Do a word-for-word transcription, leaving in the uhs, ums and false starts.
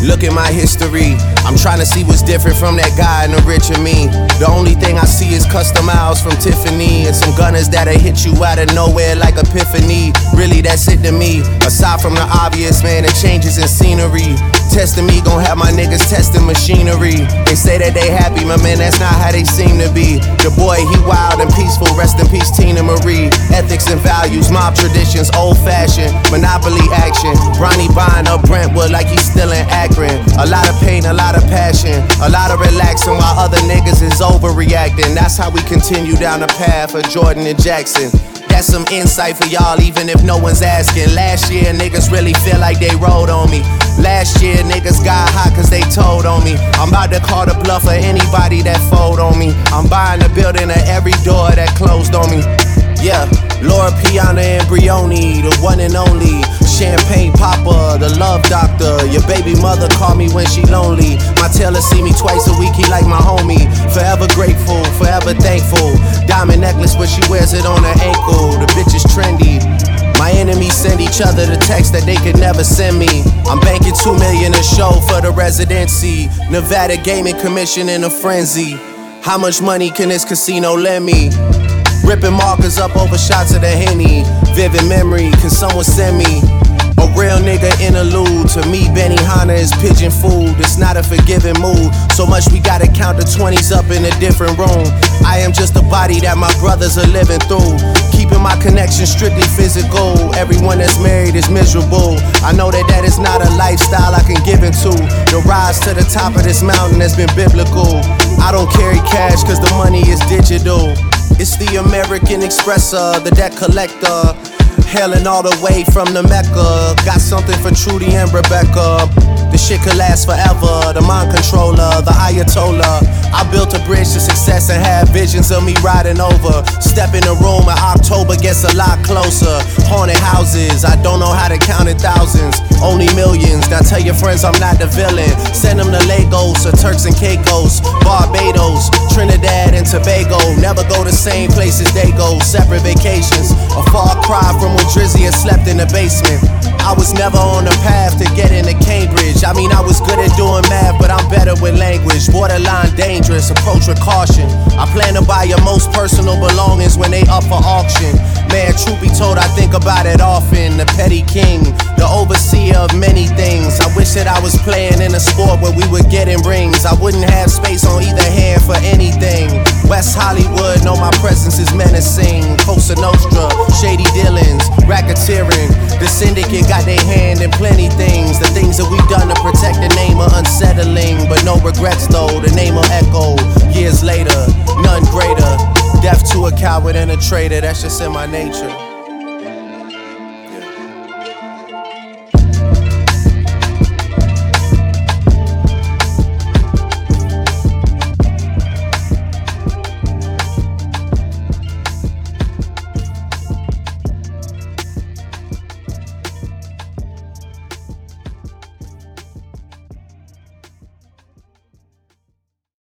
Look at my history. I'm trying to see what's different from that guy and the richer me. The only thing I see is custom miles from Tiffany and some gunners that'll hit you out of nowhere like epiphany. Really, that's it to me. Aside from the obvious, man, the changes in scenery. Testing me, gon' have my niggas testing machinery. They say that they happy, my man, that's not how they seem to be. The boy, he wild and peaceful, rest in peace, Tina Marie. Ethics and values, mob traditions, old fashioned, monopoly action. Ronnie buying up Brentwood like he's still in Akron. A lot of pain, a lot of passion, a lot of relaxing while other niggas is overreacting. That's how we continue down the path of Jordan and Jackson. That's some insight for y'all, even if no one's asking. Last year, niggas really feel like they rode on me. Last year, niggas got hot cause they told on me. I'm about to call the bluff of anybody that fold on me. I'm buying the building of every door that closed on me. Yeah, Laura Piana and Brioni, the one and only. Champagne Papa, the love doctor. Your baby mother call me when she lonely. My tailor see me twice a week, he like my homie. Forever grateful, forever thankful. Diamond necklace, but she wears it on her ankle. The bitch is trendy. My enemies send each other the text that they could never send me. I'm banking two million a show for the residency. Nevada Gaming Commission in a frenzy. How much money can this casino lend me? Ripping markers up over shots of the Henny. Vivid memory, can someone send me a real nigga interlude? To me, Benihana is pigeon food. It's not a forgiving mood. So much we gotta count the twenties up in a different room. I am just a body that my brothers are living through. Keeping my connection strictly physical. Everyone that's married is miserable. I know that that is not a lifestyle I can give into. The rise to the top of this mountain has been biblical. I don't carry cash cause the money is digital. It's the American Expresser, the debt collector. Hailing all the way from the Mecca. Got something for Trudy and Rebecca. The shit could last forever. The mind controller, the Ayatollah. I built a bridge to success and had visions of me riding over. Step in the room in October gets a lot closer. Haunted houses, I don't know how to count in thousands. Only millions, now tell your friends I'm not the villain. Send them to Lagos or Turks and Caicos, Barbados, Trinidad and Tobago. Never go the same places they go, separate vacations. A far cry from when Drizzy had slept in the basement. I was never on the path to get into Cambridge. I mean, I was good at doing math, but I'm better with language. Borderline dangerous, approach with caution. I plan to buy your most personal belongings when they up for auction. Man, truth be told, I think about it often. The petty king, the overseer of many things. I wish that I was playing in a sport where we were getting rings. I wouldn't have space on either hand for anything. West Hollywood, know my presence is menacing. Cosa Nostra, shady dealings, racketeering. The syndicate got their hand in plenty things. The things that we've done to protect the name are unsettling, but no regrets though. The name will echo years later, none greater. Death to a coward and a traitor, that's just in my nature.